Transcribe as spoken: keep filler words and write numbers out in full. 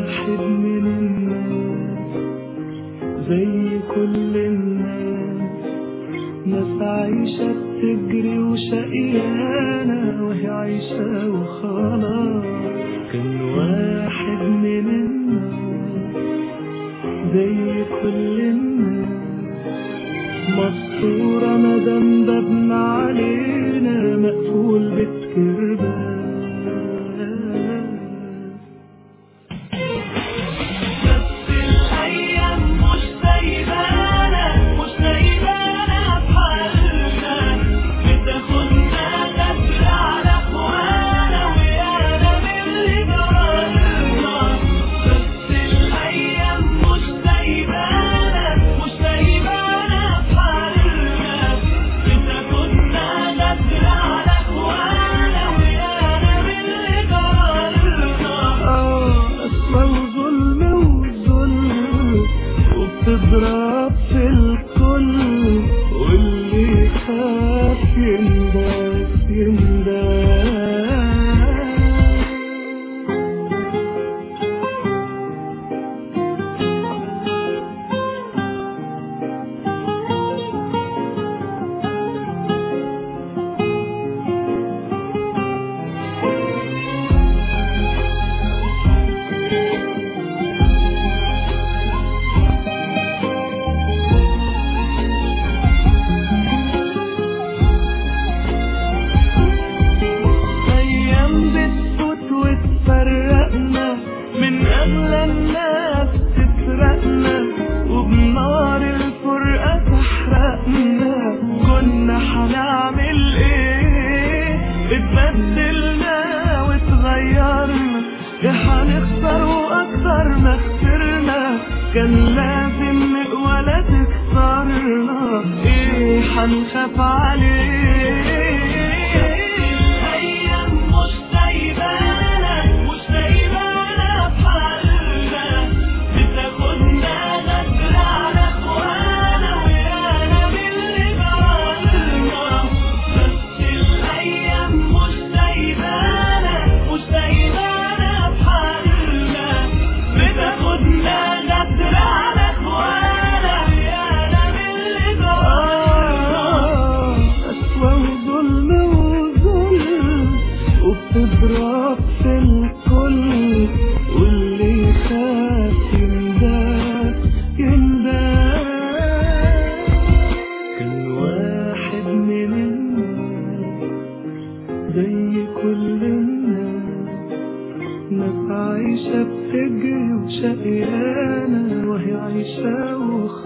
واحد من الناس زي كل الناس، ناس عايشة بتجري وشقيانة وهي عايشة وخلاص. كان واحد من الناس زي كل الناس، مستورة مدام بابنا علينا مقفول بالكرباس. تضرب في الكل واللي خاف ينداس ينداس. فرقنا من أغلى الناس تسرقنا وبنار الفرقة تحرقنا. كنا حنعمل ايه؟ اتبدلنا واتغيرنا، يا حنخسر واكتر ما خسرنا. كان لازم نقوى لا تكسرنا، ايه حنخاف عليه؟ تضرب في الكل واللي خاف ينداس ينداس. كان واحد من الناس زي كل الناس، ناس عايشة بتجري وشقيانة وهي عايشة وخلاص.